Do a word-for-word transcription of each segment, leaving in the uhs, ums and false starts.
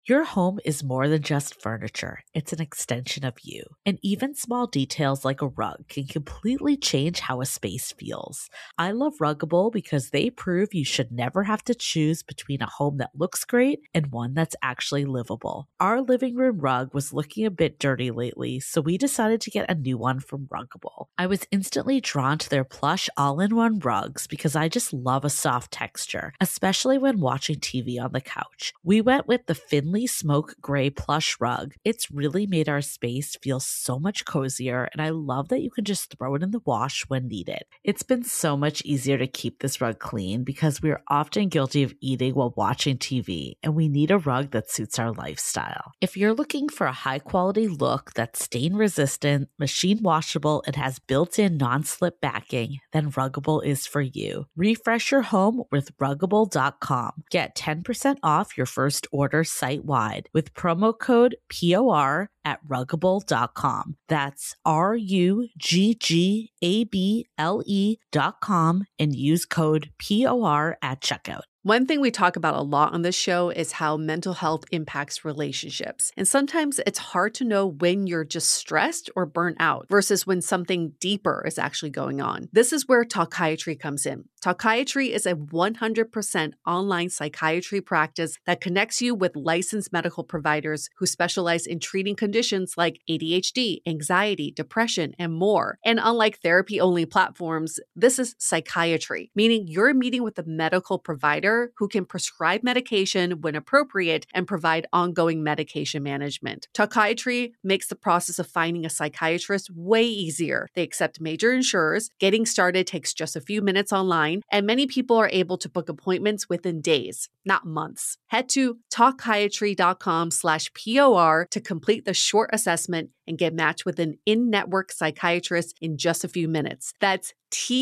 Your home is more than just furniture. It's an extension of you. And even small details like a rug can completely change how a space feels. I love Ruggable because they prove you should never have to choose between a home that looks great and one that's actually livable. Our living room rug was looking a bit dirty lately, so we decided to get a new one from Ruggable. I was instantly drawn to their plush all-in-one rugs because I just love a soft texture, especially when watching T V on the couch. We went with the Finley Smoke Gray plush rug. It's really made our space feel so much cozier, and I love that you can just throw it in the wash when needed. It's been so much easier to keep this rug clean because we are often guilty of eating while watching T V, and we need a rug that suits our lifestyle. If you're looking for a high-quality look that's stain-resistant, machine washable, and has built-in non-slip backing, then Ruggable is for you. Refresh your home with Ruggable dot com. Get ten percent off your first order site-wide with promo code P O R at Ruggable dot com. That's R U G G A B L E dot com and use code P O R at checkout. One thing we talk about a lot on this show is how mental health impacts relationships. And sometimes it's hard to know when you're just stressed or burnt out versus when something deeper is actually going on. This is where Talkiatry comes in. Talkiatry is a one hundred percent online psychiatry practice that connects you with licensed medical providers who specialize in treating conditions like A D H D, anxiety, depression, and more. And unlike therapy-only platforms, this is psychiatry, meaning you're meeting with a medical provider who can prescribe medication when appropriate and provide ongoing medication management. Talkiatry makes the process of finding a psychiatrist way easier. They accept major insurers. Getting started takes just a few minutes online, and many people are able to book appointments within days, not months. Head to talkiatry dot com slash P O R to complete the short assessment and get matched with an in-network psychiatrist in just a few minutes. That's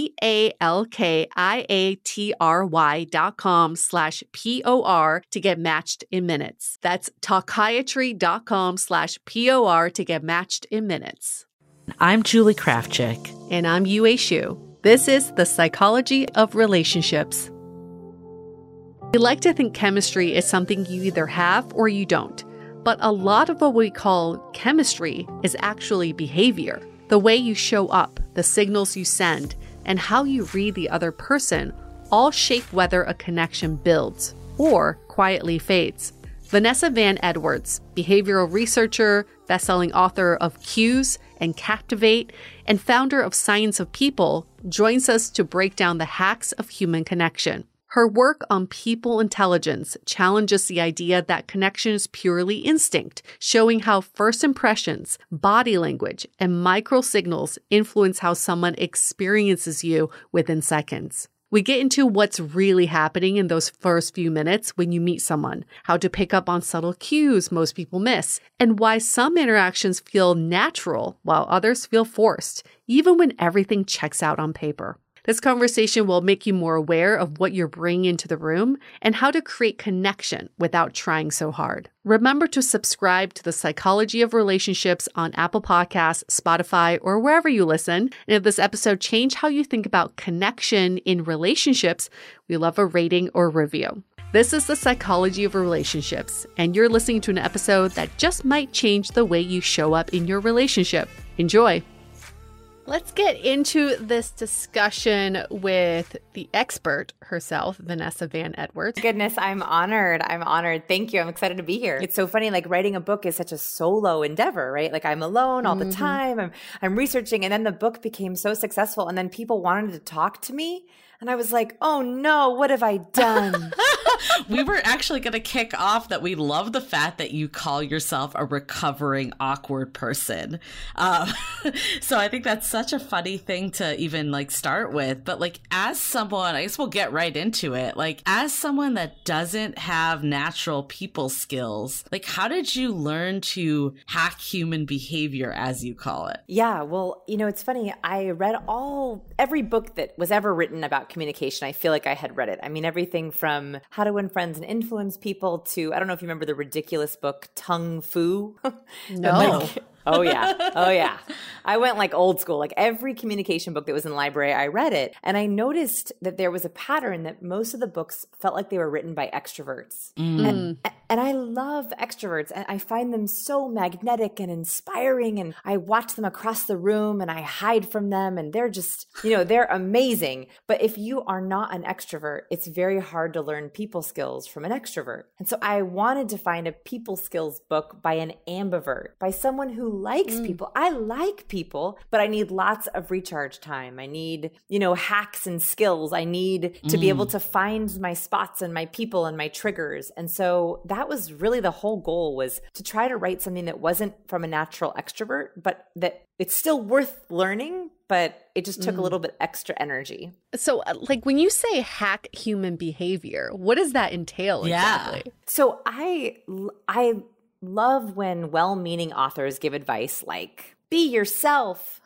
T-A-L-K-I-A-T-R-Y dot com slash P-O-R to get matched in minutes. That's talkiatry dot com slash P-O-R to get matched in minutes. I'm Julie Krafchick. And I'm Yue Xu. This is The Psychology of Relationships. We like to think chemistry is something you either have or you don't. But a lot of what we call chemistry is actually behavior. The way you show up, the signals you send, and how you read the other person all shape whether a connection builds or quietly fades. Vanessa Van Edwards, behavioral researcher, best-selling author of Cues and Captivate, and founder of Science of People, joins us to break down the hacks of human connection. Her work on people intelligence challenges the idea that connection is purely instinct, showing how first impressions, body language, and micro signals influence how someone experiences you within seconds. We get into what's really happening in those first few minutes when you meet someone, how to pick up on subtle cues most people miss, and why some interactions feel natural while others feel forced, even when everything checks out on paper. This conversation will make you more aware of what you're bringing into the room and how to create connection without trying so hard. Remember to subscribe to The Psychology of Relationships on Apple Podcasts, Spotify, or wherever you listen. And if this episode changed how you think about connection in relationships, we love a rating or review. This is The Psychology of Relationships, and you're listening to an episode that just might change the way you show up in your relationship. Enjoy. Let's get into this discussion with the expert herself, Vanessa Van Edwards. Goodness, I'm honored. I'm honored. Thank you. I'm excited to be here. It's so funny, like writing a book is such a solo endeavor, right? Like I'm alone all mm-hmm. the time. I'm I'm researching, and then the book became so successful, and then people wanted to talk to me. And I was like, oh no, what have I done? We were actually going to kick off that we love the fact that you call yourself a recovering awkward person. Um, so I think that's such a funny thing to even like start with. But like as someone, I guess we'll get right into it. Like as someone that doesn't have natural people skills, like how did you learn to hack human behavior, as you call it? Yeah, well, you know, it's funny. I read all, every book that was ever written about communication. I feel like I had read it. I mean, everything from How to Win Friends and Influence People to, I don't know if you remember the ridiculous book Tongue Fu. No. like, Oh, yeah. Oh, yeah. I went like old school, like every communication book that was in the library, I read it. And I noticed that there was a pattern that most of the books felt like they were written by extroverts. Mm. And, and I love extroverts, and I find them so magnetic and inspiring. And I watch them across the room and I hide from them, and they're just, you know, they're amazing. But if you are not an extrovert, it's very hard to learn people skills from an extrovert. And so I wanted to find a people skills book by an ambivert, by someone who likes mm. people. I like people, but I need lots of recharge time. I need, you know, hacks and skills. I need to mm. be able to find my spots and my people and my triggers. And so that was really the whole goal, was to try to write something that wasn't from a natural extrovert, but that it's still worth learning, but it just took mm. a little bit extra energy. So like when you say hack human behavior, what does that entail yeah. exactly? So I, I love when well-meaning authors give advice like, be yourself,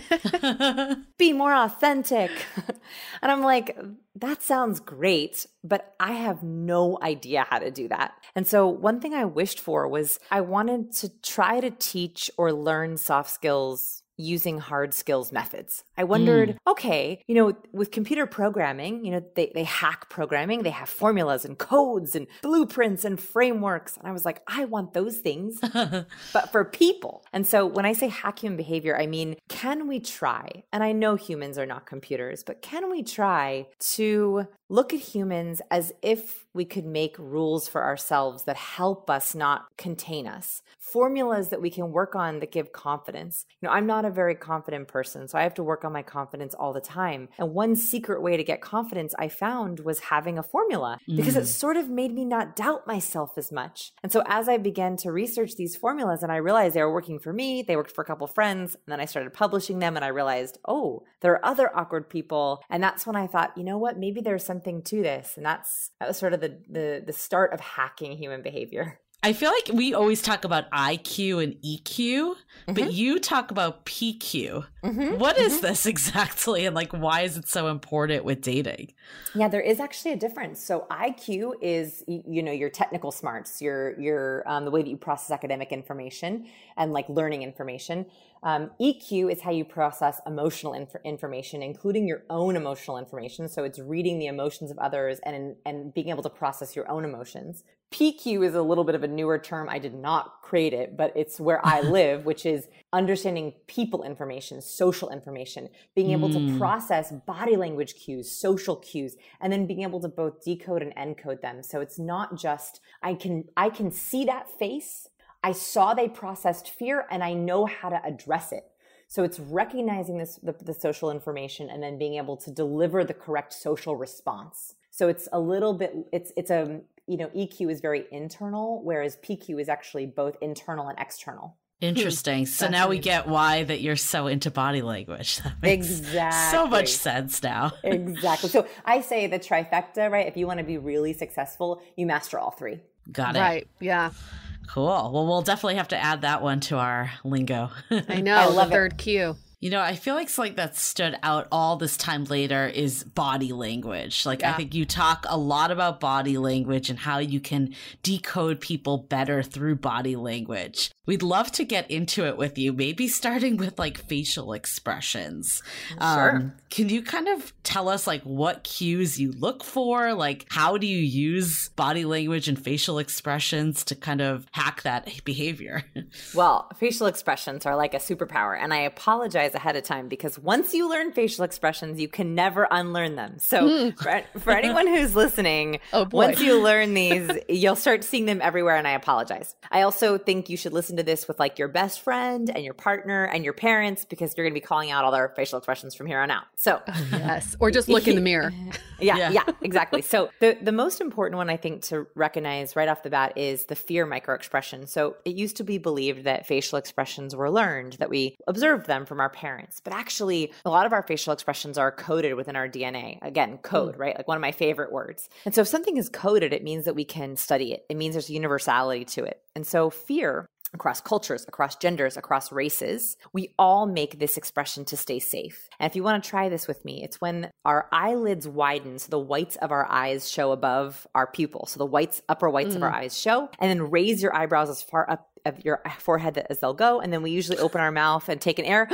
be more authentic. And I'm like, that sounds great, but I have no idea how to do that. And so one thing I wished for was I wanted to try to teach or learn soft skills using hard skills methods. I wondered, mm. okay, you know, with computer programming, you know, they, they hack programming, they have formulas and codes and blueprints and frameworks. And I was like, I want those things, but for people. And so when I say hack human behavior, I mean, can we try? And I know humans are not computers, but can we try to look at humans as if we could make rules for ourselves that help us, not contain us? Formulas that we can work on that give confidence. You know, I'm not a very confident person, so I have to work on my confidence all the time. And one secret way to get confidence I found was having a formula, because mm. it sort of made me not doubt myself as much. And so as I began to research these formulas and I realized they were working for me, they worked for a couple of friends, and then I started publishing them and I realized, oh, there are other awkward people. And that's when I thought, you know what, maybe there's something to this. And that's that was sort of the the, the start of hacking human behavior. I feel like we always talk about I Q and E Q, mm-hmm. but you talk about P Q. Mm-hmm. What is mm-hmm. this exactly? And like, why is it so important with dating? Yeah, there is actually a difference. So I Q is, you know, your technical smarts, your, your, um, the way that you process academic information and like learning information. Um, E Q is how you process emotional inf- information, including your own emotional information. So it's reading the emotions of others and, and being able to process your own emotions. P Q is a little bit of a newer term. I did not create it, but it's where I live, which is understanding people information, social information, being able mm. to process body language cues, social cues, and then being able to both decode and encode them. So it's not just, I can, I can see that face. I saw they processed fear and I know how to address it. So it's recognizing this, the, the social information and then being able to deliver the correct social response. So it's a little bit, it's, it's a, you know, E Q is very internal, whereas P Q is actually both internal and external. Interesting. So now we get why that you're so into body language. That makes exactly. so much sense now. Exactly. So I say the trifecta, right? If you want to be really successful, you master all three. Got it. Right. Yeah. Cool. Well, we'll definitely have to add that one to our lingo. I know. I love the third Q. You know, I feel like something that stood out all this time later is body language. Like, yeah. I think you talk a lot about body language and how you can decode people better through body language. We'd love to get into it with you, maybe starting with like facial expressions. Sure. Um, can you kind of tell us like what cues you look for? Like, how do you use body language and facial expressions to kind of hack that behavior? Well, facial expressions are like a superpower, and I apologize ahead of time because once you learn facial expressions, you can never unlearn them. So mm. for, for anyone who's listening, oh boy. Once you learn these, you'll start seeing them everywhere, and I apologize. I also think you should listen to this with like your best friend and your partner and your parents, because you're going to be calling out all their facial expressions from here on out. So oh, yes, or just look in the mirror. yeah, yeah, yeah, exactly. So the, the most important one I think to recognize right off the bat is the fear microexpression. So it used to be believed that facial expressions were learned, that we observed them from our parents, but actually a lot of our facial expressions are coded within our D N A. Again, code, mm. right? Like one of my favorite words. And so if something is coded, it means that we can study it. It means there's universality to it. And so fear across cultures, across genders, across races, we all make this expression to stay safe. And if you want to try this with me, it's when our eyelids widen so the whites of our eyes show above our pupil. So the whites, upper whites mm. of our eyes show, and then raise your eyebrows as far up of your forehead as they'll go. And then we usually open our mouth and take an air.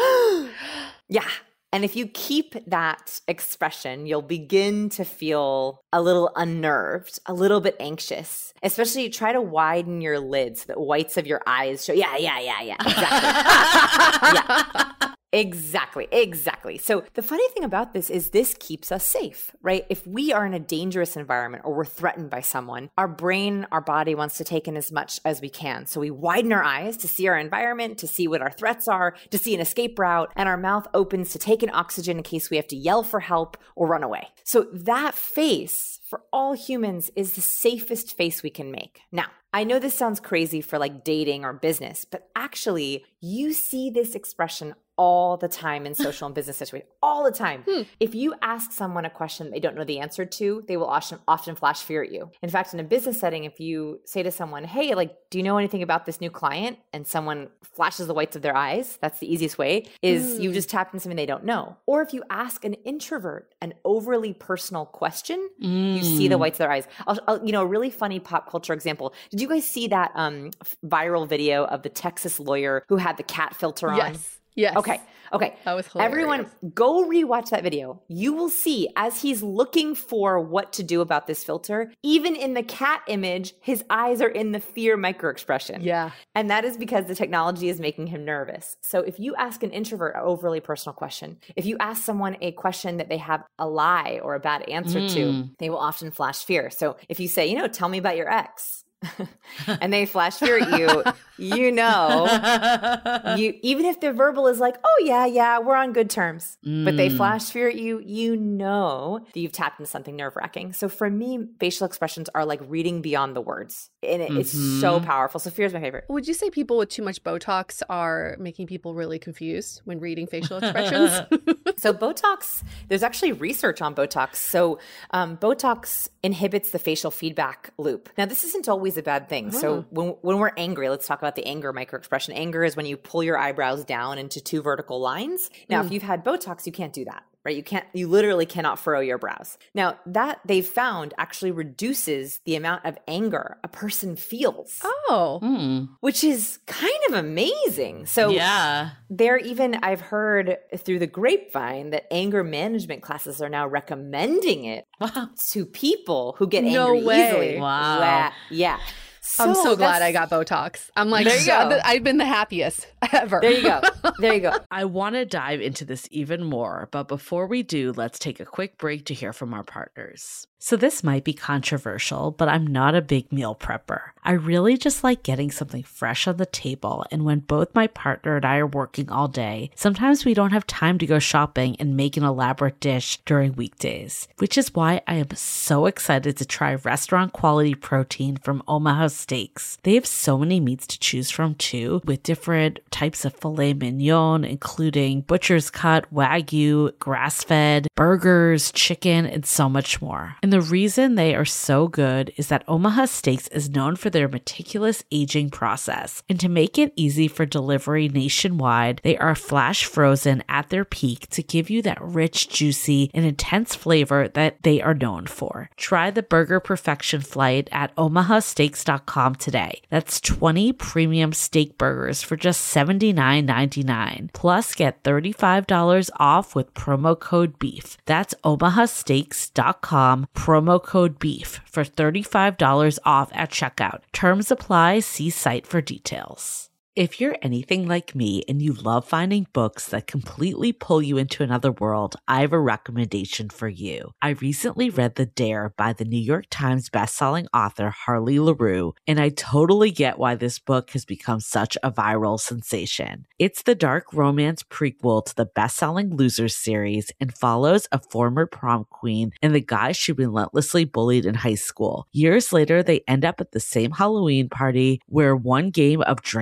Yeah. And if you keep that expression, you'll begin to feel a little unnerved, a little bit anxious. Especially try to widen your lids so that whites of your eyes show. Yeah, yeah, yeah, yeah. Exactly. yeah. Exactly. Exactly. So the funny thing about this is this keeps us safe, right? If we are in a dangerous environment or we're threatened by someone, our brain, our body wants to take in as much as we can. So we widen our eyes to see our environment, to see what our threats are, to see an escape route, and our mouth opens to take in oxygen in case we have to yell for help or run away. So that face for all humans is the safest face we can make. Now, I know this sounds crazy for like dating or business, but actually you see this expression all the time in social and business situations, all the time. Hmm. If you ask someone a question they don't know the answer to, they will often, often flash fear at you. In fact, in a business setting, if you say to someone, hey, like, do you know anything about this new client? And someone flashes the whites of their eyes, that's the easiest way, is hmm. you just tapped into something they don't know. Or if you ask an introvert an overly personal question, mm. you see the whites of their eyes. I'll, I'll, you know, a really funny pop culture example. Did you guys see that um, viral video of the Texas lawyer who had the cat filter on? Yes. Yes. Okay. Okay. That was hilarious. Everyone go rewatch that video. You will see as he's looking for what to do about this filter, even in the cat image, his eyes are in the fear microexpression. Yeah. And that is because the technology is making him nervous. So if you ask an introvert an overly personal question, if you ask someone a question that they have a lie or a bad answer mm. to, they will often flash fear. So if you say, you know, tell me about your ex, and they flash fear at you, you know, you even if the verbal is like, oh yeah, yeah, we're on good terms, mm. but they flash fear at you, you know that you've tapped into something nerve-wracking. So for me, facial expressions are like reading beyond the words. And it, mm-hmm. it's so powerful. So fear is my favorite. Would you say people with too much Botox are making people really confused when reading facial expressions? So Botox, there's actually research on Botox. So um, Botox inhibits the facial feedback loop. Now, this isn't always a bad thing. Oh. So when when we're angry, let's talk about the anger microexpression. Anger is when you pull your eyebrows down into two vertical lines. Now, mm. if you've had Botox, you can't do that. Right? You can't, you literally cannot furrow your brows. Now that they've found actually reduces the amount of anger a person feels. Oh, mm. which is kind of amazing. So yeah, there even, I've heard through the grapevine that anger management classes are now recommending it wow. to people who get no angry way. easily. Wow. Yeah. yeah. So I'm so glad I got Botox. I'm like, there you go. I've been the happiest ever. There you go. There you go. I want to dive into this even more, but before we do, let's take a quick break to hear from our partners. So this might be controversial, but I'm not a big meal prepper. I really just like getting something fresh on the table, and when both my partner and I are working all day, sometimes we don't have time to go shopping and make an elaborate dish during weekdays, which is why I am so excited to try restaurant quality protein from Omaha Steaks. They have so many meats to choose from too, with different types of filet mignon, including butcher's cut, wagyu, grass-fed, burgers, chicken, and so much more. And the reason they are so good is that Omaha Steaks is known for their meticulous aging process. And to make it easy for delivery nationwide, they are flash frozen at their peak to give you that rich, juicy, and intense flavor that they are known for. Try the Burger Perfection Flight at omaha steaks dot com today. That's twenty premium steak burgers for just seventy-nine ninety-nine. Plus, get thirty-five dollars off with promo code BEEF. That's omaha steaks dot com. Promo code BEEF for thirty-five dollars off at checkout. Terms apply. See site for details. If you're anything like me and you love finding books that completely pull you into another world, I have a recommendation for you. I recently read The Dare by the New York Times bestselling author Harley LaRue, and I totally get why this book has become such a viral sensation. It's the dark romance prequel to the bestselling Losers series and follows a former prom queen and the guy she relentlessly bullied in high school. Years later, they end up at the same Halloween party where one game of Drink or Dare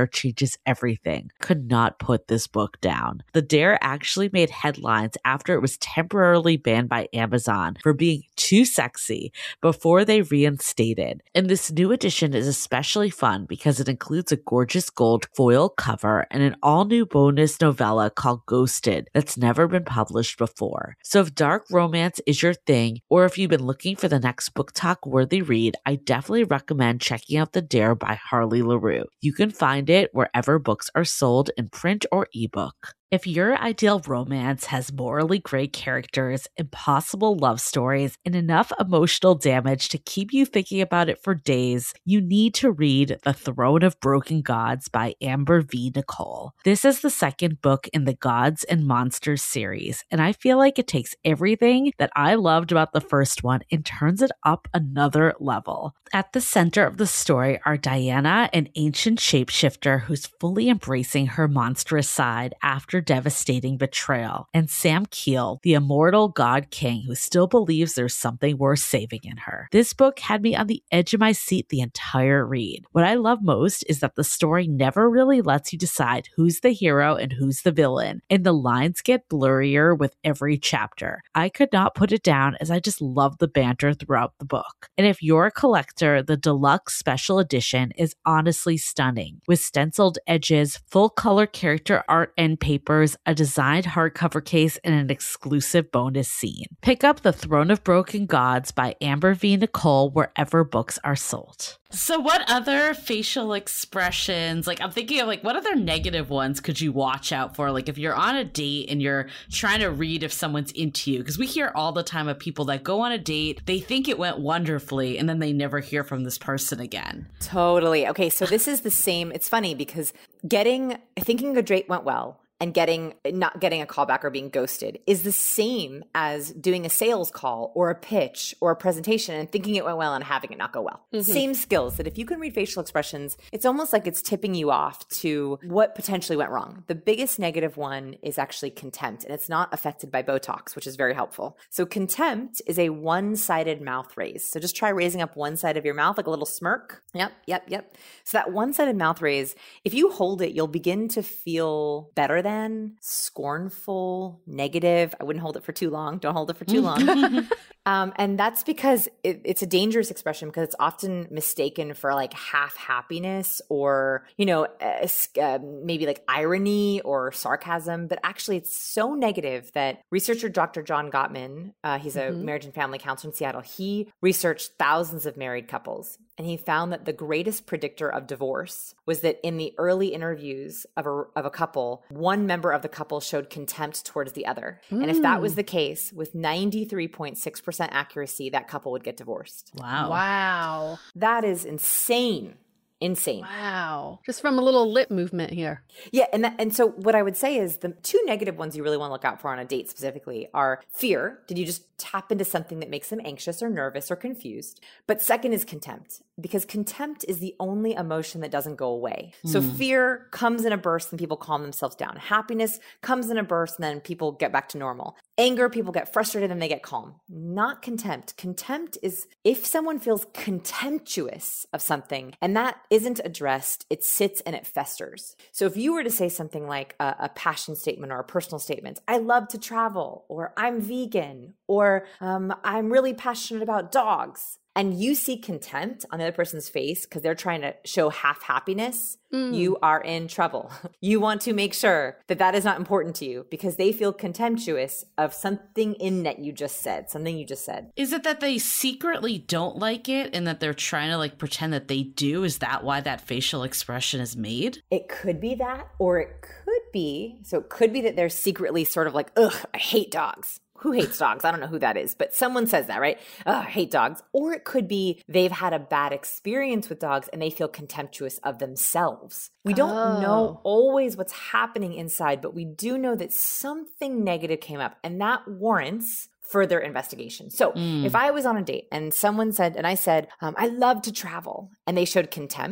Dare changes everything. Could not put this book down. The Dare actually made headlines after it was temporarily banned by Amazon for being too sexy before they reinstated. And this new edition is especially fun because it includes a gorgeous gold foil cover and an all-new bonus novella called Ghosted that's never been published before. So if dark romance is your thing, or if you've been looking for the next book talk worthy read, I definitely recommend checking out The Dare by Harley LaRue. You can find it wherever books are sold in print or ebook. If your ideal romance has morally gray characters, impossible love stories, and enough emotional damage to keep you thinking about it for days, you need to read The Throne of Broken Gods by Amber V. Nicole. This is the second book in the Gods and Monsters series, and I feel like it takes everything that I loved about the first one and turns it up another level. At the center of the story are Diana, an ancient shapeshifter who's fully embracing her monstrous side after devastating betrayal, and Sam Keel, the immortal god king who still believes there's something worth saving in her. This book had me on the edge of my seat the entire read. What I love most is that the story never really lets you decide who's the hero and who's the villain, and the lines get blurrier with every chapter. I could not put it down as I just love the banter throughout the book. And if you're a collector, the deluxe special edition is honestly stunning, with stenciled edges, full color character art and paper, a designed hardcover case, and an exclusive bonus scene. Pick up The Throne of Broken Gods by Amber V. Nicole wherever books are sold. So what other facial expressions, like I'm thinking of like what other negative ones could you watch out for? Like if you're on a date and you're trying to read if someone's into you, because we hear all the time of people that go on a date, they think it went wonderfully and then they never hear from this person again. Totally. Okay, so this is the same. It's funny because getting, thinking a date went well and getting not getting a callback or being ghosted is the same as doing a sales call or a pitch or a presentation and thinking it went well and having it not go well. Mm-hmm. Same skills, that if you can read facial expressions, it's almost like it's tipping you off to what potentially went wrong. The biggest negative one is actually contempt, and it's not affected by Botox, which is very helpful. So contempt is a one-sided mouth raise. So just try raising up one side of your mouth, like a little smirk. Yep, yep, yep. So that one-sided mouth raise, if you hold it, you'll begin to feel better than scornful, negative. I wouldn't hold it for too long. Don't hold it for too long. um, and that's because it, it's a dangerous expression because it's often mistaken for like half happiness or, you know, uh, uh, maybe like irony or sarcasm. But actually it's so negative that researcher Doctor John Gottman, uh, he's a mm-hmm. marriage and family counselor in Seattle, he researched thousands of married couples. And he found that the greatest predictor of divorce was that in the early interviews of a, of a couple, one member of the couple showed contempt towards the other. Mm. And if that was the case, with ninety-three point six percent accuracy, that couple would get divorced. Wow. Wow. That is insane. Insane. Wow. Just from a little lip movement here. Yeah. And that, and so what I would say is the two negative ones you really want to look out for on a date specifically are fear. Did you just tap into something that makes them anxious or nervous or confused? But second is contempt, because contempt is the only emotion that doesn't go away. Mm. So fear comes in a burst and people calm themselves down. Happiness comes in a burst and then people get back to normal. Anger, people get frustrated and they get calm. Not contempt. Contempt is if someone feels contemptuous of something and that isn't addressed, it sits and it festers. So if you were to say something like a, a passion statement or a personal statement, I love to travel, or I'm vegan, or um, I'm really passionate about dogs, and you see contempt on the other person's face because they're trying to show half happiness, mm. you are in trouble. You want to make sure that that is not important to you because they feel contemptuous of something in that you just said, something you just said. Is it that they secretly don't like it and that they're trying to like pretend that they do? Is that why that facial expression is made? It could be that, or it could be, so it could be that they're secretly sort of like, ugh, I hate dogs. Who hates dogs? I don't know who that is, but someone says that, right? Oh, I hate dogs. Or it could be they've had a bad experience with dogs and they feel contemptuous of themselves. We don't oh. know always what's happening inside, but we do know that something negative came up, and that warrants further investigation. So mm. if I was on a date and someone said, and I said, um, I love to travel, and they showed contempt,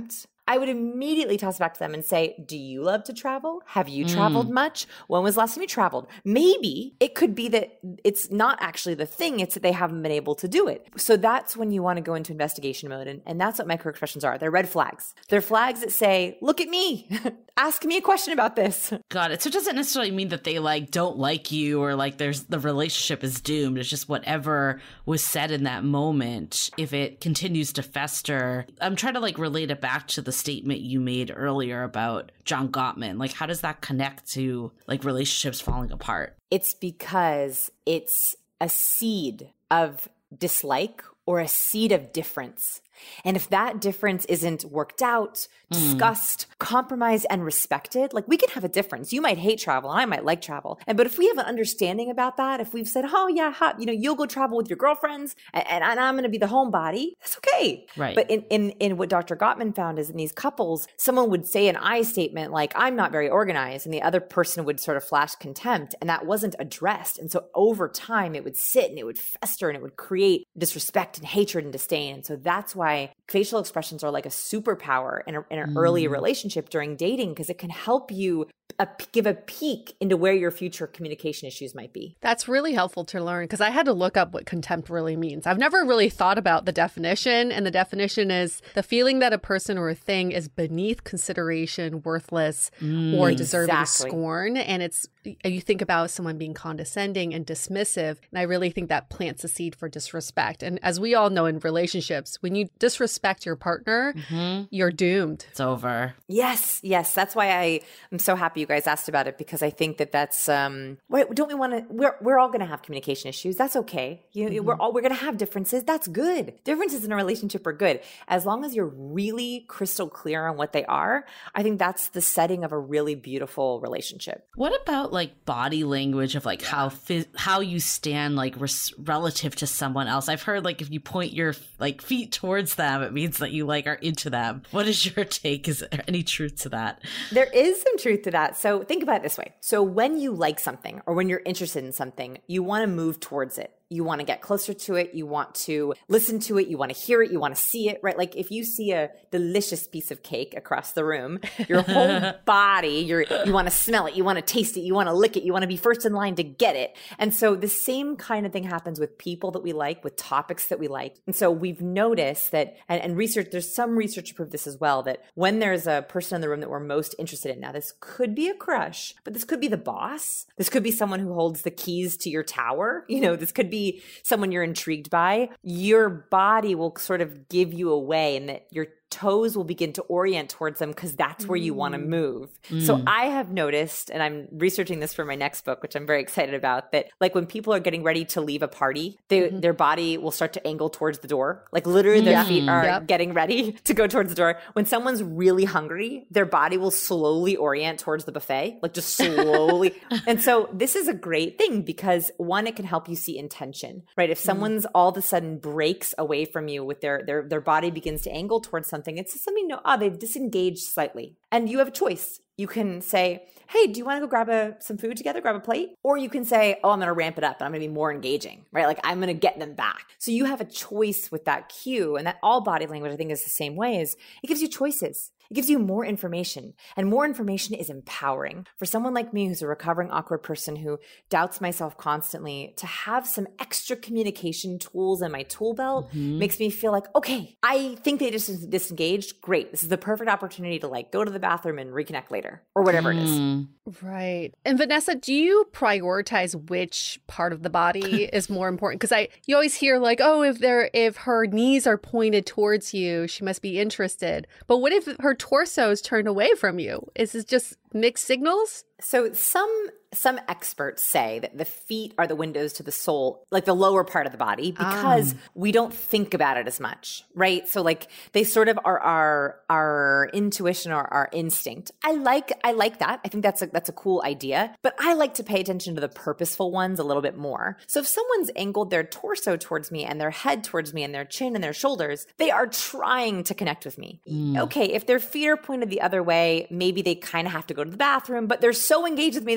I would immediately toss back to them and say, do you love to travel? Have you traveled mm. much? When was the last time you traveled? Maybe it could be that it's not actually the thing. It's that they haven't been able to do it. So that's when you want to go into investigation mode. And, and that's what microexpressions are. They're red flags. They're flags that say, look at me. Ask me a question about this. Got it. So it doesn't necessarily mean that they like don't like you or like there's the relationship is doomed. It's just whatever was said in that moment. If it continues to fester, I'm trying to like relate it back to the statement you made earlier about John Gottman. Like, how does that connect to like relationships falling apart? It's because it's a seed of dislike or a seed of difference. And if that difference isn't worked out, discussed, mm. compromised, and respected, like we can have a difference. You might hate travel and I might like travel. And but if we have an understanding about that, if we've said, oh yeah, ha, you know, you'll go travel with your girlfriends and, and, and I'm going to be the homebody, that's okay. Right. But in, in, in what Doctor Gottman found is in these couples, someone would say an I statement like, I'm not very organized. And the other person would sort of flash contempt. And that wasn't addressed. And so over time, it would sit and it would fester and it would create disrespect and hatred and disdain. And so that's why facial expressions are like a superpower in, a, in an mm. early relationship during dating, because it can help you a, give a peek into where your future communication issues might be. That's really helpful to learn, because I had to look up what contempt really means. I've never really thought about the definition, and the definition is the feeling that a person or a thing is beneath consideration, worthless, mm, or deserving exactly. scorn. And it's, you think about someone being condescending and dismissive, and I really think that plants a seed for disrespect. And as we all know in relationships, when you disrespect your partner, mm-hmm. you're doomed. It's over. Yes, yes. That's why I am so happy you guys asked about it, because I think that that's, um, don't we want to, we're, we're all going to have communication issues. That's okay. You know, mm-hmm. we're all, we're going to have differences. That's good. Differences in a relationship are good. As long as you're really crystal clear on what they are, I think that's the setting of a really beautiful relationship. What about like body language of like how, phys- how you stand like res- relative to someone else? I've heard like if you point your like feet towards them, it means that you like are into them. What is your take? Is there any truth to that? There is some truth to that. So think about it this way. So when you like something or when you're interested in something, you want to move towards it. You want to get closer to it. You want to listen to it. You want to hear it. You want to see it, right? Like if you see a delicious piece of cake across the room, your whole body, you're, you want to smell it. You want to taste it. You want to lick it. You want to be first in line to get it. And so the same kind of thing happens with people that we like, with topics that we like. And so we've noticed that, and, and research, there's some research to prove this as well, that when there's a person in the room that we're most interested in, now this could be a crush, but this could be the boss. This could be someone who holds the keys to your tower. You know, this could be someone you're intrigued by. Your body will sort of give you away, and that your toes will begin to orient towards them because that's where you mm. want to move. Mm. So I have noticed, and I'm researching this for my next book, which I'm very excited about, that like when people are getting ready to leave a party, they, mm-hmm. their body will start to angle towards the door. Like literally their yeah. feet are yep. getting ready to go towards the door. When someone's really hungry, their body will slowly orient towards the buffet, like just slowly. And so this is a great thing because one, it can help you see intention, right? If someone's mm. all of a sudden breaks away from you with their, their, their body begins to angle towards something, it's just something, no, oh, they've disengaged slightly. And you have a choice. You can say, hey, do you want to go grab a, some food together, grab a plate? Or you can say, oh, I'm going to ramp it up and I'm going to be more engaging, right? Like I'm going to get them back. So you have a choice with that cue. And that all body language, I think, is the same way, is it gives you choices. It gives you more information, and more information is empowering. For someone like me, who's a recovering awkward person who doubts myself constantly, to have some extra communication tools in my tool belt mm-hmm. makes me feel like, okay, I think they just disengaged. Great. This is the perfect opportunity to like go to the bathroom and reconnect later or whatever mm. it is. Right. And Vanessa, do you prioritize which part of the body is more important? Because I, you always hear like, oh, if they're, if her knees are pointed towards you, she must be interested. But what if her torso is turned away from you? Is it just mixed signals? So some some experts say that the feet are the windows to the soul, like the lower part of the body, because um. we don't think about it as much, right? So like they sort of are our our intuition or our instinct. I like I like that. I think that's a that's a cool idea, but I like to pay attention to the purposeful ones a little bit more. So if someone's angled their torso towards me and their head towards me and their chin and their shoulders, they are trying to connect with me. Mm. Okay, if their feet are pointed the other way, maybe they kind of have to go to the bathroom, but they're so engaged with me that they're trying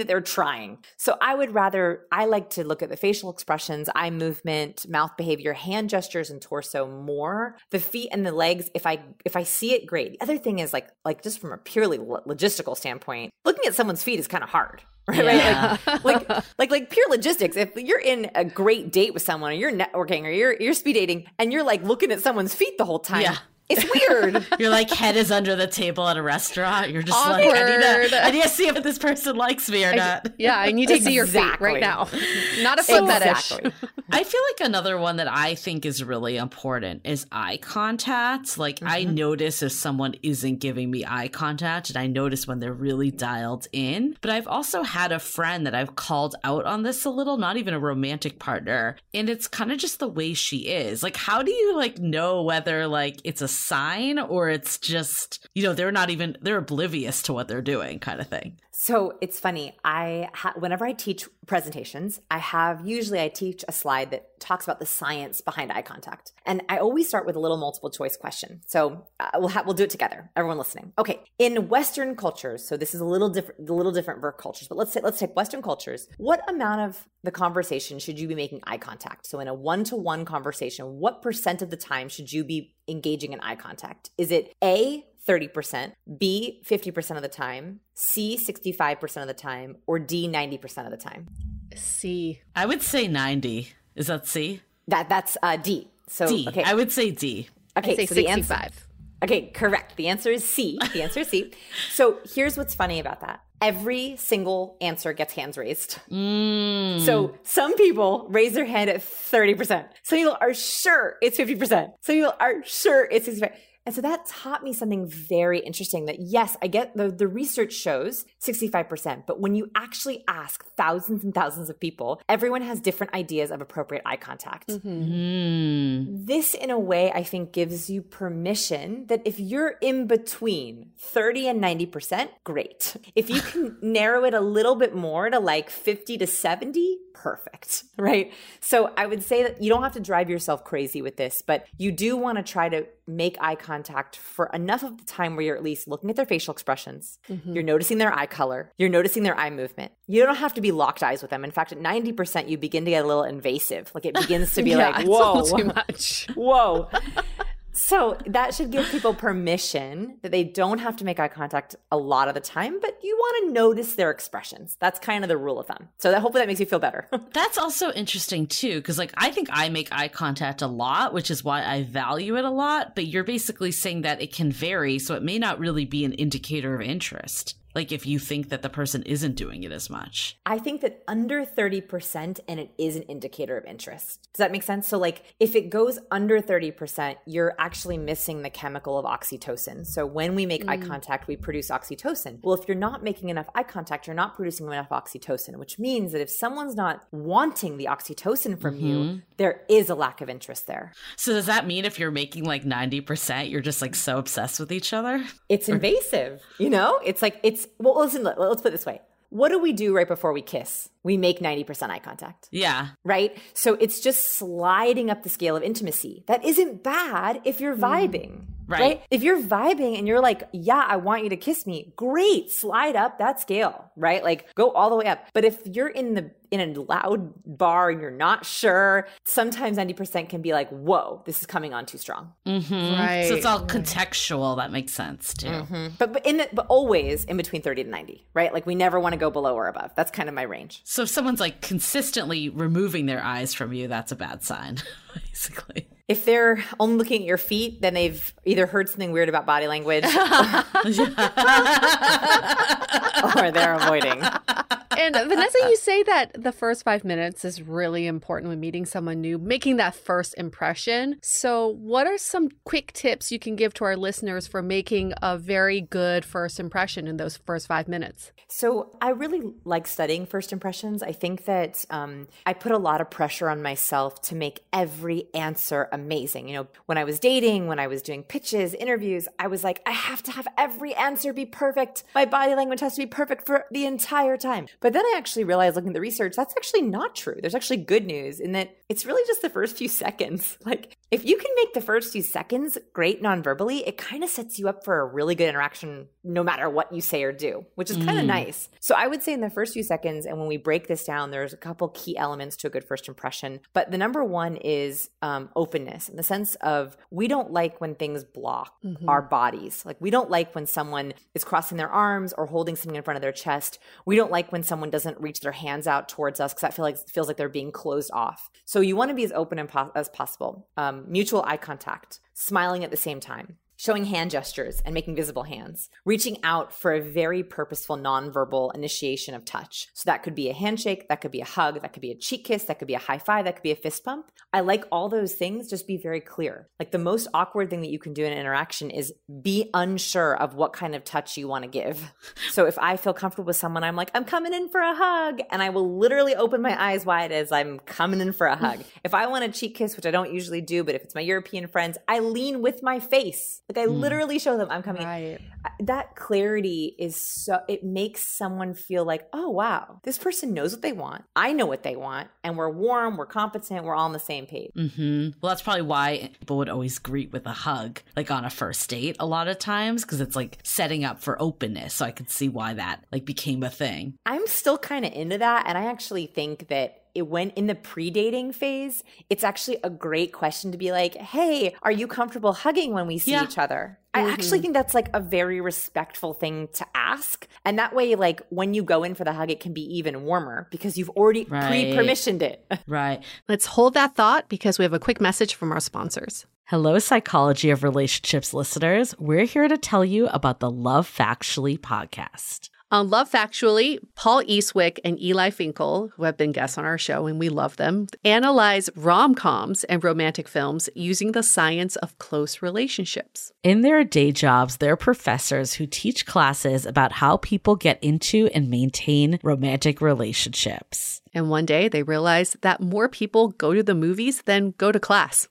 trying. So I would rather, I like to look at the facial expressions, eye movement, mouth behavior, hand gestures, and torso more. The feet and the legs, if I if I see it, great. The other thing is like, like just from a purely logistical standpoint, looking at someone's feet is kind of hard. Right? Yeah. Like, like, like, like pure logistics. If you're in a great date with someone or you're networking or you're, you're speed dating and you're like looking at someone's feet the whole time, yeah. it's weird. Your like head is under the table at a restaurant. You're just Awkward. like, I need, to, I need to see if this person likes me or I, not. Yeah, I need to see your feet Exactly. right now. Not a foot Exactly. fetish. I feel like another one that I think is really important is eye contact. Like mm-hmm. I notice if someone isn't giving me eye contact, and I notice when they're really dialed in. But I've also had a friend that I've called out on this a little, not even a romantic partner. And it's kind of just the way she is. Like, how do you like know whether like it's a sign or it's just, you know, they're not even, they're oblivious to what they're doing kind of thing? So it's funny. I ha- whenever I teach presentations, I have usually I teach a slide that talks about the science behind eye contact, and I always start with a little multiple choice question. So uh, we'll ha- we'll do it together. Everyone listening, okay? In Western cultures, so this is a little different, a little different for cultures, but let's say let's take Western cultures. What amount of the conversation should you be making eye contact? So in a one-to-one conversation, what percent of the time should you be engaging in eye contact? Is it A, thirty percent, B, fifty percent of the time, C, sixty-five percent of the time, or D, ninety percent of the time? C. I would say ninety. Is that C? That That's uh, D. So, D. okay. I would say D. Okay, I'd say so sixty-five. the answer, okay, correct. The answer is C. The answer is C. So here's what's funny about that. Every single answer gets hands raised. Mm. So some people raise their hand at thirty percent. Some people are sure it's fifty percent. Some people are sure it's sixty-five percent. And so that taught me something very interesting that yes, I get the, the research shows sixty-five percent, but when you actually ask thousands and thousands of people, everyone has different ideas of appropriate eye contact. Mm-hmm. Mm. This, in a way, I think gives you permission that if you're in between thirty and ninety percent, great. If you can narrow it a little bit more to like fifty to seventy, perfect, right? So I would say that you don't have to drive yourself crazy with this, but you do want to try to make eye contact for enough of the time where you're at least looking at their facial expressions. Mm-hmm. You're noticing their eye color. You're noticing their eye movement. You don't have to be locked eyes with them. In fact, at ninety percent, you begin to get a little invasive. Like it begins to be yeah, like, whoa, it's a little too much. Whoa. So that should give people permission that they don't have to make eye contact a lot of the time, but you want to notice their expressions. That's kind of the rule of thumb. So that hopefully that makes you feel better. That's also interesting too, because like I think I make eye contact a lot, which is why I value it a lot. But you're basically saying that it can vary, so it may not really be an indicator of interest. Like if you think that the person isn't doing it as much. I think that under thirty percent and it is an indicator of interest. Does that make sense? So like if it goes under thirty percent, you're actually missing the chemical of oxytocin. So when we make mm. eye contact, we produce oxytocin. Well, if you're not making enough eye contact, you're not producing enough oxytocin, which means that if someone's not wanting the oxytocin from mm-hmm. you, there is a lack of interest there. So does that mean if you're making like ninety percent, you're just like so obsessed with each other? It's invasive, you know? It's like, it's, well, listen, let's put it this way. What do we do right before we kiss? We make ninety percent eye contact. Yeah. Right? So it's just sliding up the scale of intimacy. That isn't bad if you're vibing. Mm. Right. right? If you're vibing and you're like, yeah, I want you to kiss me. Great. Slide up that scale, right? Like go all the way up. But if you're in the in a loud bar and you're not sure, sometimes ninety percent can be like, whoa, this is coming on too strong. Mm-hmm. Right. So it's all contextual. That makes sense too. Mm-hmm. But but in the, but always in between thirty to ninety, right? Like we never want to go below or above. That's kind of my range. So if someone's like consistently removing their eyes from you, that's a bad sign, basically. If they're only looking at your feet, then they've either heard something weird about body language or, or they're avoiding. And Vanessa, you say that the first five minutes is really important when meeting someone new, making that first impression. So what are some quick tips you can give to our listeners for making a very good first impression in those first five minutes? So I really like studying first impressions. I think that um, I put a lot of pressure on myself to make every answer amazing. You know, when I was dating, when I was doing pitches, interviews, I was like, I have to have every answer be perfect. My body language has to be perfect for the entire time. But But then I actually realized, looking at the research, that's actually not true. There's actually good news in that it's really just the first few seconds. Like, if you can make the first few seconds great non-verbally, it kind of sets you up for a really good interaction no matter what you say or do, which is kind of mm. nice. So I would say in the first few seconds, and when we break this down, there's a couple key elements to a good first impression. But the number one is um, openness, in the sense of we don't like when things block mm-hmm. our bodies. Like, we don't like when someone is crossing their arms or holding something in front of their chest. We don't like when someone doesn't reach their hands out towards us because that feel like, feels like they're being closed off. So you want to be as open and po- as possible. Um, mutual eye contact, smiling at the same time, showing hand gestures and making visible hands, reaching out for a very purposeful nonverbal initiation of touch. So that could be a handshake, that could be a hug, that could be a cheek kiss, that could be a high five, that could be a fist bump. I like all those things, just be very clear. Like, the most awkward thing that you can do in an interaction is be unsure of what kind of touch you want to give. So if I feel comfortable with someone, I'm like, I'm coming in for a hug. And I will literally open my eyes wide as I'm coming in for a hug. If I want a cheek kiss, which I don't usually do, but if it's my European friends, I lean with my face. Like, I mm. literally show them I'm coming. Right. That clarity is so, it makes someone feel like, oh, wow, this person knows what they want. I know what they want. And we're warm, we're competent, we're all on the same page. Mm-hmm. Well, that's probably why people would always greet with a hug, like on a first date a lot of times, because it's like setting up for openness. So I could see why that like became a thing. I'm still kind of into that. And I actually think that it went in the pre-dating phase, it's actually a great question to be like, hey, are you comfortable hugging when we see yeah. each other? Mm-hmm. I actually think that's like a very respectful thing to ask. And that way, like, when you go in for the hug, it can be even warmer because you've already right. pre-permissioned it. Right. Let's hold that thought because we have a quick message from our sponsors. Hello, Psychology of Relationships listeners. We're here to tell you about the Love Factually podcast. On Love Factually, Paul Eastwick and Eli Finkel, who have been guests on our show, and we love them, analyze rom-coms and romantic films using the science of close relationships. In their day jobs, they're professors who teach classes about how people get into and maintain romantic relationships. And one day they realized that more people go to the movies than go to class.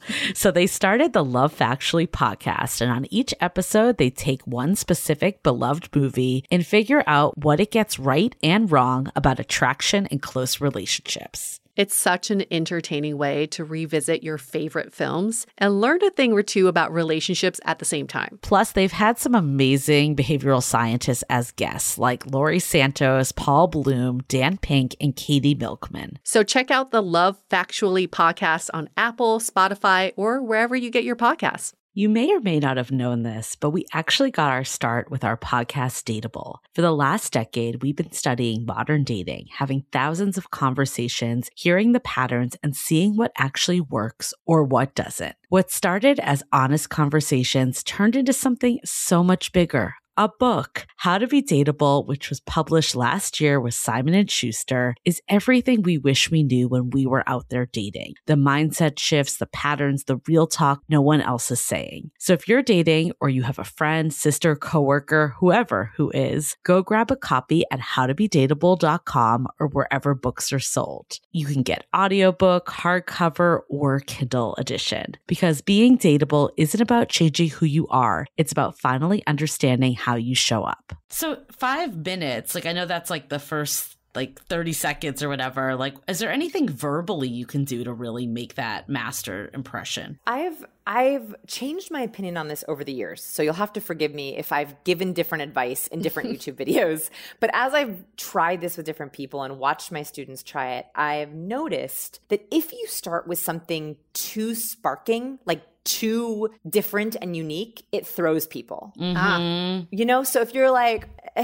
So they started the Love Factually podcast. And on each episode, they take one specific beloved movie and figure out what it gets right and wrong about attraction and close relationships. It's such an entertaining way to revisit your favorite films and learn a thing or two about relationships at the same time. Plus, they've had some amazing behavioral scientists as guests, like Laurie Santos, Paul Bloom, Dan Pink, and Katie Milkman. So check out the Love Factually podcast on Apple, Spotify, or wherever you get your podcasts. You may or may not have known this, but we actually got our start with our podcast, Dateable. For the last decade, we've been studying modern dating, having thousands of conversations, hearing the patterns, and seeing what actually works or what doesn't. What started as honest conversations turned into something so much bigger. A book, How to Be Dateable, which was published last year with Simon and Schuster, is everything we wish we knew when we were out there dating. The mindset shifts, the patterns, the real talk no one else is saying. So if you're dating or you have a friend, sister, coworker, whoever who is, go grab a copy at how to be dateable dot com or wherever books are sold. You can get audiobook, hardcover, or Kindle edition. Because being dateable isn't about changing who you are. It's about finally understanding how you show up. So five minutes, like I know that's like the first like thirty seconds or whatever. Like, is there anything verbally you can do to really make that master impression? I've I've changed my opinion on this over the years. So you'll have to forgive me if I've given different advice in different YouTube videos. But as I've tried this with different people and watched my students try it, I've noticed that if you start with something too sparking, like too different and unique, it throws people. Mm-hmm. Ah. You know, so if you're like,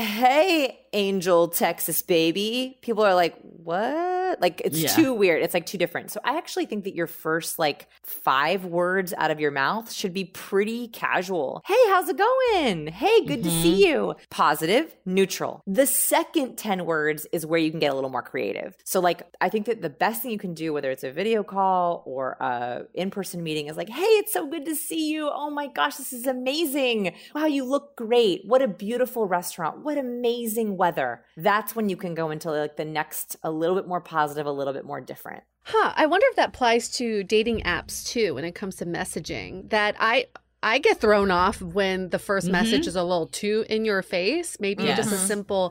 hey, Angel, Texas baby, people are like, what? Like, it's yeah. too weird. It's like too different. So I actually think that your first like five words out of your mouth should be pretty casual. Hey, how's it going? Hey, good mm-hmm. to see you. Positive, neutral. The second ten words is where you can get a little more creative. So like, I think that the best thing you can do, whether it's a video call or a in-person meeting, is like, hey, it's so good to see you. Oh my gosh, this is amazing. Wow, you look great. What a beautiful restaurant. What amazing weather. That's when you can go into like the next, a little bit more positive, a little bit more different. Huh. I wonder if that applies to dating apps too when it comes to messaging. That I I get thrown off when the first mm-hmm. message is a little too in your face. Maybe mm-hmm. just a simple,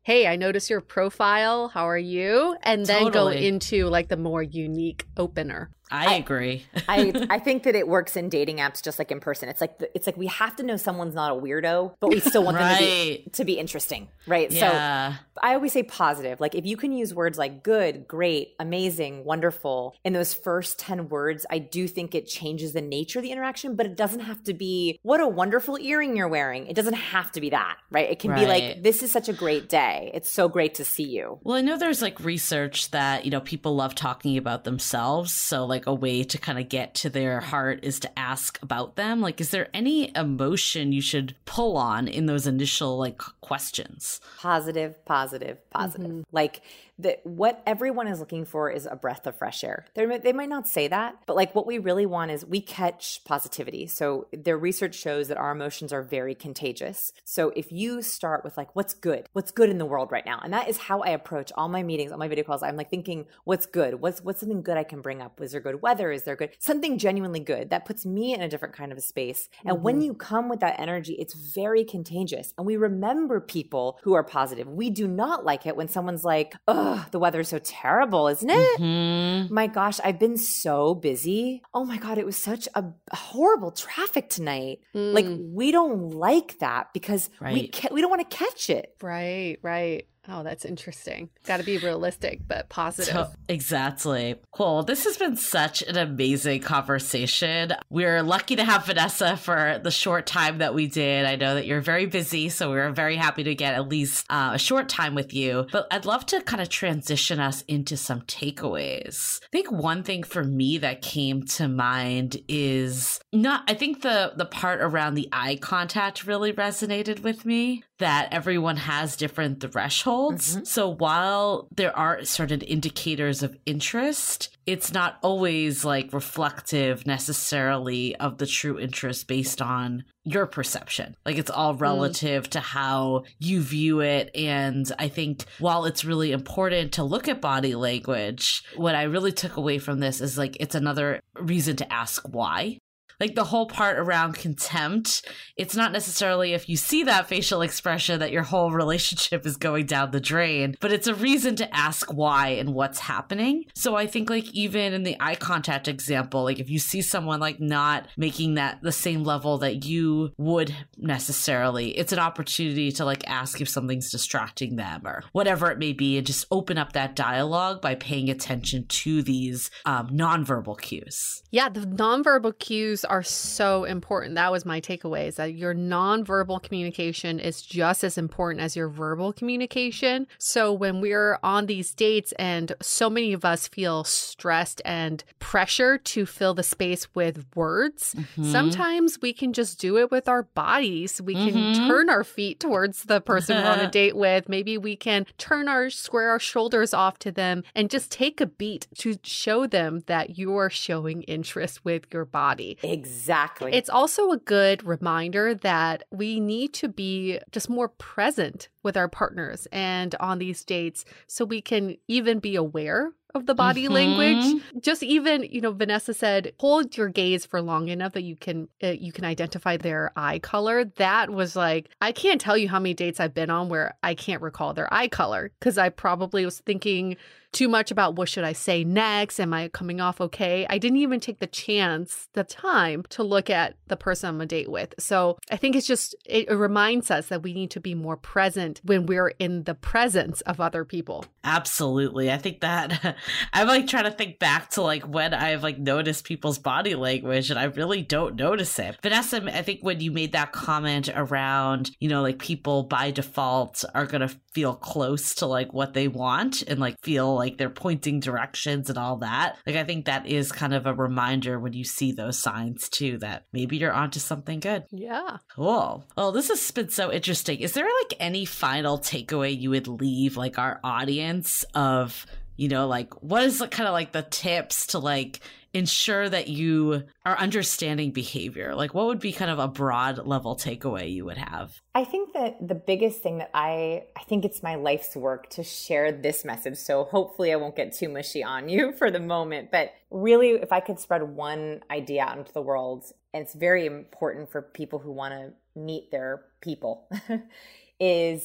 hey, I notice your profile. How are you? And then Totally. go into like the more unique opener. I agree. I I think that it works in dating apps just like in person. It's like the, it's like we have to know someone's not a weirdo, but we still want them to be Right. to be interesting, right? Yeah. So I always say positive. Like if you can use words like good, great, amazing, wonderful in those first ten words, I do think it changes the nature of the interaction, but it doesn't have to be what a wonderful earring you're wearing. It doesn't have to be that, right? It can be like Right. this is such a great day. It's so great to see you. Well, I know there's like research that, you know, people love talking about themselves. So like a way to kind of get to their heart is to ask about them. Like, is there any emotion you should pull on in those initial like questions? Positive, positive, positive. Mm-hmm. Like that, what everyone is looking for is a breath of fresh air. They're, they might not say that, but like what we really want is we catch positivity. So their research shows that our emotions are very contagious. So if you start with like, what's good? What's good in the world right now? And that is how I approach all my meetings, all my video calls. I'm like thinking, what's good? What's what's something good I can bring up? Is there good weather? Is there good? Something genuinely good that puts me in a different kind of a space. And Mm-hmm. when you come with that energy, it's very contagious. And we remember people who are positive. We do not like it when someone's like, oh, the weather's so terrible, isn't it? Hmm. My gosh, I've been so busy. Oh my God, it was such a horrible traffic tonight. Mm. Like we don't like that because we Right. ca- we don't want to catch it. Right, right. Oh, that's interesting. Got to be realistic, but positive. So- exactly. Cool. This has been such an amazing conversation. We're lucky to have Vanessa for the short time that we did. I know that you're very busy, so we're very happy to get at least uh, a short time with you. But I'd love to kind of transition us into some takeaways. I think one thing for me that came to mind is not, I think the, the part around the eye contact really resonated with me, that everyone has different thresholds. Mhm. So while there are certain indicators of interest, it's not always like reflective necessarily of the true interest based on your perception. Like it's all relative mm. to how you view it. And I think while it's really important to look at body language, what I really took away from this is like it's another reason to ask why. Like the whole part around contempt, it's not necessarily if you see that facial expression that your whole relationship is going down the drain, but it's a reason to ask why and what's happening. So I think like even in the eye contact example, like if you see someone like not making that the same level that you would necessarily, it's an opportunity to like ask if something's distracting them or whatever it may be, and just open up that dialogue by paying attention to these um, nonverbal cues. Yeah, the nonverbal cues are so important. That was my takeaway, is that your nonverbal communication is just as important as your verbal communication. So when we're on these dates and so many of us feel stressed and pressure to fill the space with words, mm-hmm. sometimes we can just do it with our bodies. We can mm-hmm. turn our feet towards the person we're on a date with. Maybe we can turn our, square our shoulders off to them and just take a beat to show them that you are showing interest with your body. Exactly. It's also a good reminder that we need to be just more present with our partners and on these dates so we can even be aware of the body mm-hmm. language. Just even, you know, Vanessa said, hold your gaze for long enough that you can uh, you can identify their eye color. That was like, I can't tell you how many dates I've been on where I can't recall their eye color because I probably was thinking too much about what should I say next? Am I coming off okay? I didn't even take the chance, the time to look at the person I'm on a date with. So I think it's just, it, it reminds us that we need to be more present when we're in the presence of other people. Absolutely. I think that I'm like trying to think back to like when I've like noticed people's body language and I really don't notice it. Vanessa, I think when you made that comment around, you know, like people by default are going to feel close to like what they want and like feel like they're pointing directions and all that. Like, I think that is kind of a reminder when you see those signs too, that maybe you're onto something good. Yeah. Cool. Well, this has been so interesting. Is there like any final takeaway you would leave like our audience of, you know, like what is like, kind of like the tips to like ensure that you are understanding behavior? Like what would be kind of a broad level takeaway you would have? I think that the biggest thing that I, I think it's my life's work to share this message. So hopefully I won't get too mushy on you for the moment, but really if I could spread one idea out into the world, and it's very important for people who want to meet their people, is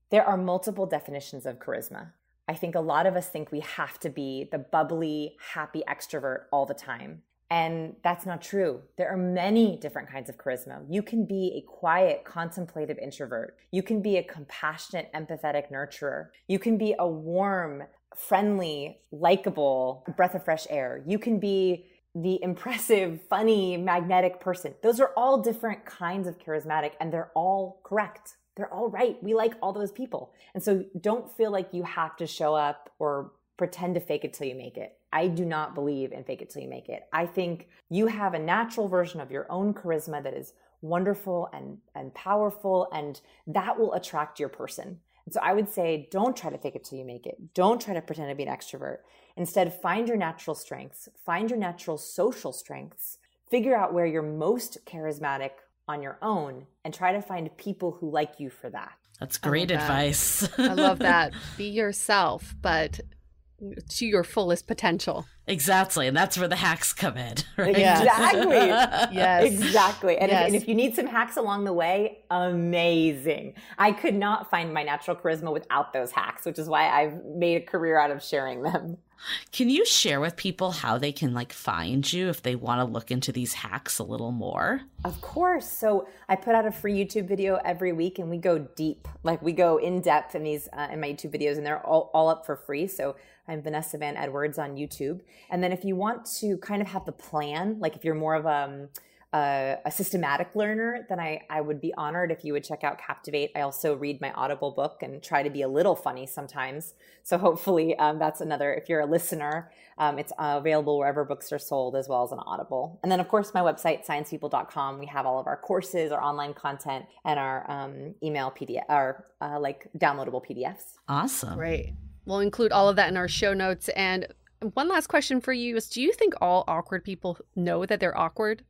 There are multiple definitions of charisma. I think a lot of us think we have to be the bubbly, happy extrovert all the time. And that's not true. There are many different kinds of charisma. You can be a quiet, contemplative introvert. You can be a compassionate, empathetic nurturer. You can be a warm, friendly, likable breath of fresh air. You can be the impressive, funny, magnetic person. Those are all different kinds of charismatic, and they're all correct. They're all right. We like all those people. And so don't feel like you have to show up or pretend to fake it till you make it. I do not believe in fake it till you make it. I think you have a natural version of your own charisma that is wonderful and, and powerful, and that will attract your person. And so I would say, don't try to fake it till you make it. Don't try to pretend to be an extrovert. Instead, find your natural strengths, find your natural social strengths, figure out where you're most charismatic on your own, and try to find people who like you for that. That's great advice. I love that. Be yourself, but to your fullest potential. Exactly. And that's where the hacks come in. Right? Exactly. Yes. Exactly. And, Yes. if, and if you need some hacks along the way, amazing. I could not find my natural charisma without those hacks, which is why I've made a career out of sharing them. Can you share with people how they can like find you if they want to look into these hacks a little more? Of course. So I put out a free YouTube video every week, and we go deep, like we go in depth in these uh, in my YouTube videos, and they're all, all up for free. So I'm Vanessa Van Edwards on YouTube. And then if you want to kind of have the plan, like if you're more of a, a, a systematic learner, then I, I would be honored if you would check out Captivate. I also read my Audible book and try to be a little funny sometimes. So hopefully um, that's another, if you're a listener, um, it's uh, available wherever books are sold as well as on Audible. And then of course, my website, science people dot com, we have all of our courses, our online content, and our um, email P D F, our uh, like downloadable P D Fs. Awesome. Great. We'll include all of that in our show notes. And one last question for you is, do you think all awkward people know that they're awkward?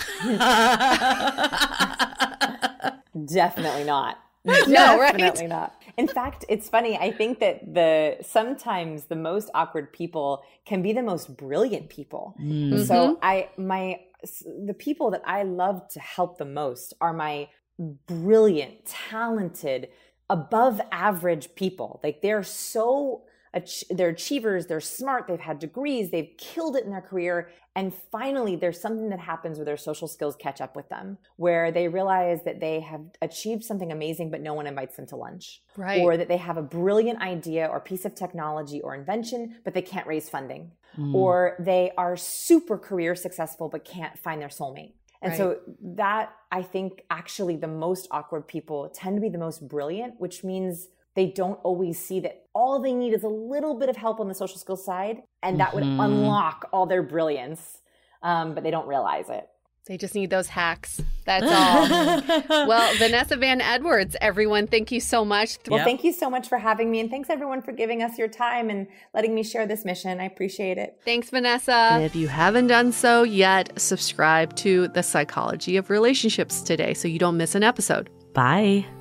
Definitely not. No, right? Definitely not. In fact, it's funny. I think that the sometimes the most awkward people can be the most brilliant people. Mm. So I my the people that I love to help the most are my brilliant, talented, above average people. Like they're so they're achievers, they're smart, they've had degrees, they've killed it in their career. And finally, there's something that happens where their social skills catch up with them, where they realize that they have achieved something amazing, but no one invites them to lunch. Right. Or that they have a brilliant idea or piece of technology or invention, but they can't raise funding. Mm. Or they are super career successful, but can't find their soulmate. And Right. so that, I think, actually the most awkward people tend to be the most brilliant, which means they don't always see that all they need is a little bit of help on the social skills side, and that Mm-hmm. would unlock all their brilliance, um, but they don't realize it. They just need those hacks. That's all. Well, Vanessa Van Edwards, everyone, thank you so much. Well, Yep. thank you so much for having me, and thanks everyone for giving us your time and letting me share this mission. I appreciate it. Thanks, Vanessa. And if you haven't done so yet, subscribe to The Psychology of Relationships today so you don't miss an episode. Bye.